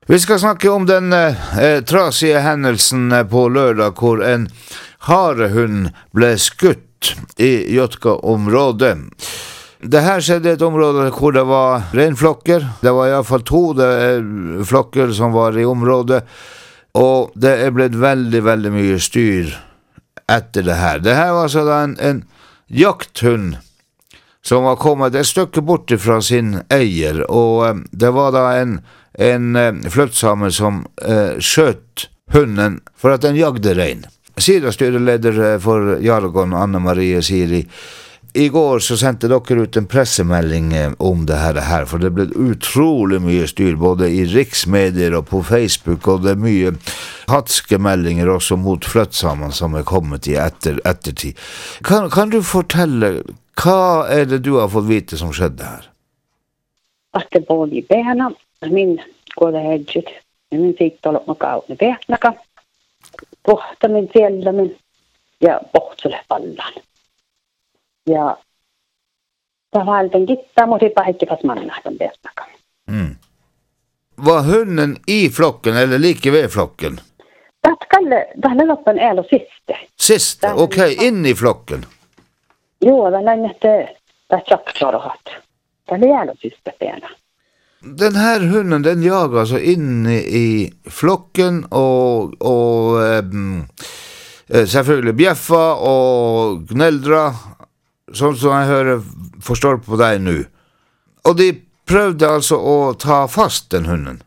Vi skal snakke om den trasige hendelsen på lørdag, hvor en harehund ble skutt i Jotka-området. Det her skjedde i et område hvor det var reinflokker. Det var i hvert fall 2 flokker som var i området, og det er blitt veldig, veldig mye styr etter det her. Det her var altså da en jakthund som var kommet et stykke bort fra sin eier, og det var da en flyttsame som skjøt hunden for at den jagde rein. Sida-styreleder for Jargon, Anne Marie, sier i går så sendte dere ut en pressemelding om det her, for det ble utrolig mye styr, både i riksmedier og på Facebook, og det er mye hatske meldinger også mot flyttsamene som er kommet i ettertid. Kan du fortelle, hva er det du har fått vite som skjedde her? Att det både i benen, min går det hedget, min fick tala om att med benen, borta min fjälla, min, ja, bort så läppallan. Ja, det var allt en gitta, måste jag bara inte fast mannen att de benen. Var hunden i flocken eller like ved flocken? Det är upp en eller siste. Siste, okej, in i flocken. Jo, det är inte det tjockar och hatt. Det är eller siste benen. Den här hunden, den jagar alltså in i flocken och selvfølgelig bjeffa och gneldra, sånn som jeg forstår på deg nu. Og de prøvde altså å ta fast den hunden.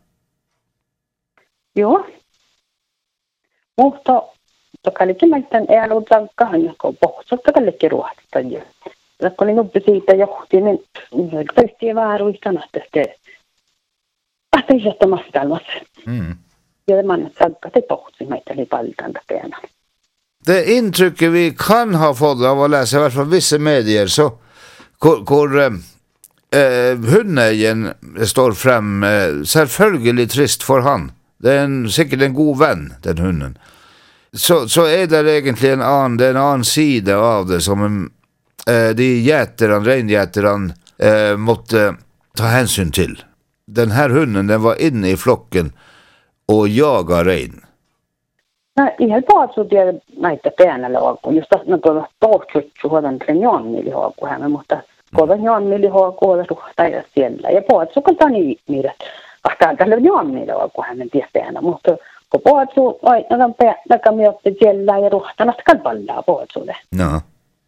Jo. Och då kan inte man den är och dranka han och bort så det kan inte råd det. Det kan nog betyda jag men det var och utan att det att det är så maskalmas. Ja, man sagde det bort som heter det balkan där benen. Det inntrykket vi kan ha fått av å lese, i hvert fall visse medier, så hvor hundeeieren står frem, selvfølgelig trist for han. Det er sikkert en god venn, den hunden. Så er det egentlig en annen side av det, som de reingjeterne, måtte ta hensyn til. Den her hunden, den var inne i flokken og jaga rein. Nej, helt bara så det näitä pienellä och just att något bortskjuts så den trenjan vill ha och här mot att gå den jan vill ha gå där så där siellä. Jag på att så kan ta ni det. Att det är jan vill ha och här med det pienellä mot gå på att så oj när de kan ju upp siellä ja rohtan ska balla på att så det. Ja.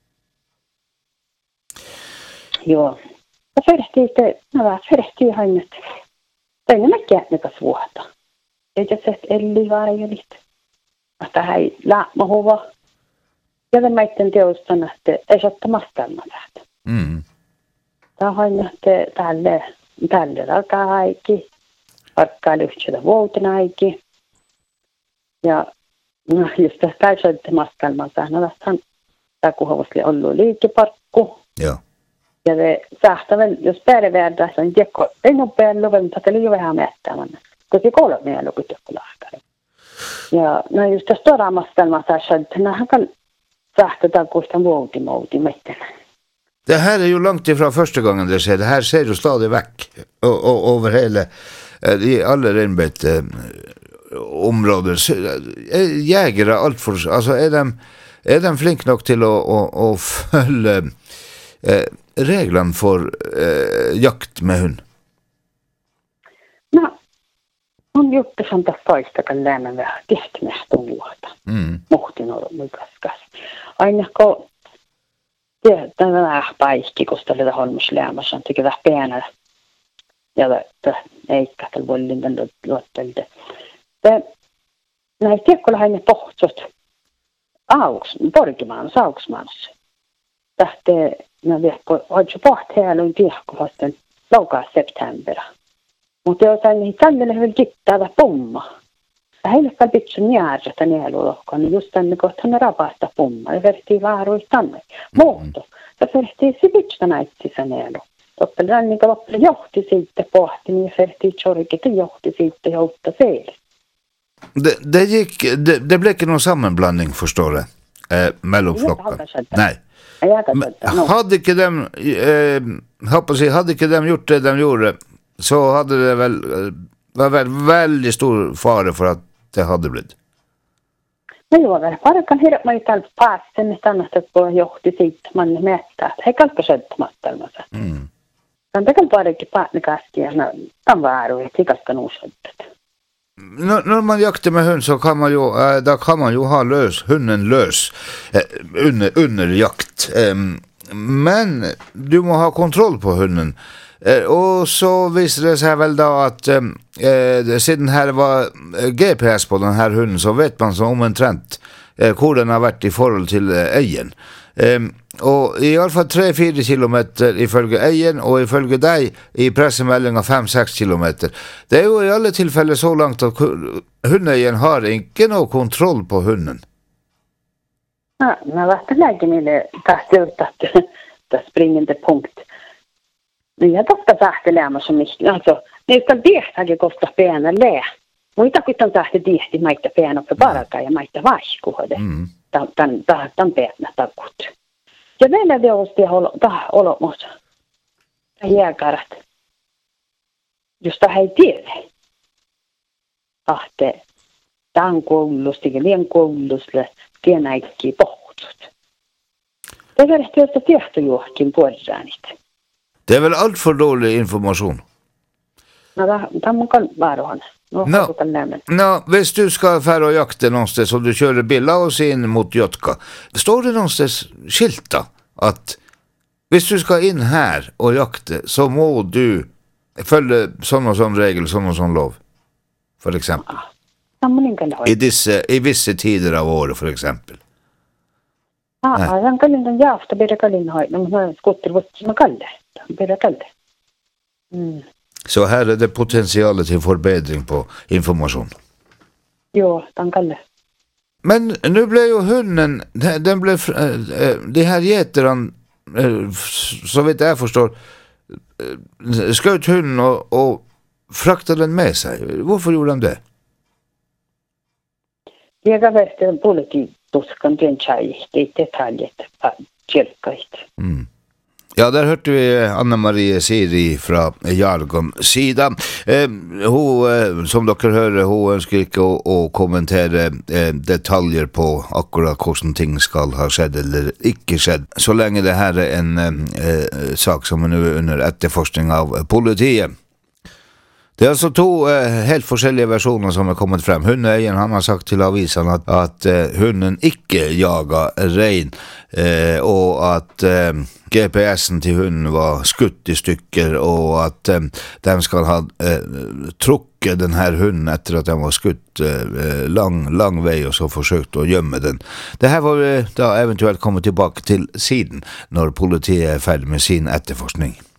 Jo. Och för det har inte. Det är mycket mycket svårt. Jag har sett Ellie vara ju lite att det här lämna hova. Jag vet inte det är så att det är så att maskan det. Det har inte tälle kaikki. Vaikka lyhtsä vuotena kaikki. Ja no just det kanske det maskan man säger att han där kuhovsli ollut liikeparkku. Ja. Ja det sähtä väl jos pervärda sen jekko ei no pello vänta det ju vähän mättämän. Kun se kolme meillä lukutokkulahkari. Ja no just det stora mastelmassa att han kan sähtä där kustan vuoti mitten. Det här är ju långt ifrån första gången det skjer. Det här ser du stadig vekk over hele i alle reinbete områder. Jägere alt for, altså er de flink nok til å følge reglene for jakt med hund? No, on gjort som det första kan lämna med ditt mest område. Mohti normi kaskas. Aina ko det är paikki koska det holmuslämässä tycker det pienellä. Ja det ei katsel vollin den luottelde. Det näitä tekkola hänen pohtsot. Auksmans. Tähte när vi har ju bort här och det har fast en låga september. Mutta jos hän tälle hyvin kittaa pomma. Heille kalpitsu niärä tänne luokkaan just tänne kohtaan rapasta pomma. Ja vertii vaaruistaan. Mutta se vertii sivitstä näitti sanelu. Toppel niin kuin johti siitä pohti niin vertii chorikit johti siitä joutta fel. Det ble ikke noen sammenblanding, forstår jeg, mellom flokkene. Nei. Hadde ikke de gjort det de gjorde, så hadde det vel var veldig stor fare for at det hadde blitt. No joo, bara kan hyrä mä täällä päässä, mistä annasta kun johti siitä man mättää. He kalpa södmättelmässä. Kan parakin paatnikasti ja on vaaru, että ikaskan uusöttet. Når man jakter med hund, så kan man jo, da kan man jo ha hunden løs under jakt. Men du må ha kontroll på hunden. Og så viser det seg vel da at siden her var GPS på denne hunden, så vet man så omtrent hvor den har vært i forhold til eieren. Og i alle fall 3-4 kilometer ifølge eieren, og ifølge deg i pressemeldingen 5-6 kilometer. Det er jo i alle tilfeller så langt at hundeeieren har ikke noe kontroll på hunden. Ja, men vad det lägger ni det slutat det springande punkt. Men jag doftar sagt det lämmer som inte alltså det ska det jag kostar pena lä. Muita kuitan sagt det i maita pena för bara kan jag maita vasko det. Dan pena takut. Ja meillä det osti olomos. Jägarat. Just det här det. Ahte dan koulustikin lien koulusle tienäikki pohtut. Det är rätt att tehty johonkin puolisäänit. Det är väl allt för dålig information? No, tämä kan varohan. Hvis du skal fære og jakte noen sted, så du kjører biler og sier inn mot Jotka, står det noen sted skilt da, at hvis du skal inn her og jakte, så må du følge sånn og sånn regel, sånn og sånn lov, for eksempel. I visse tider av året, for eksempel. Ja, den kan den jafta blir kallin har, de skotter vad som kallar. Blir kallar. Så her er det potensialet til forbedring på informasjon. Jo, den kallar. Men nu ble jo hunden, den ble, de her gjeterne, så vidt jeg forstår, skjøt hunden og frakta den med seg. Hvorfor gjorde de det? Jag har varit en politituskan den tjej, det är detaljet på kyrkait. Ja, der hørte vi Anne-Marie Siri fra Jargon sida. Hun, som dere hører, hun ønsker ikke å kommentere detaljer på akkurat hvordan ting skal ha skjedd eller ikke skjedd, så lenge det her er en sak som er nå under etterforskning av politiet. Det er altså to helt forskjellige versjoner som er kommet frem. Hundeeieren han har sagt til avisen at hunden ikke jager rein, og at GPS-en til hunden var skutt i stykker, og at de skal ha trukket denne hunden etter at den var skutt lang vei, og så forsøkt å gjemme den. Det her var da eventuelt komme tilbake til siden, når politiet er ferdig med sin etterforskning.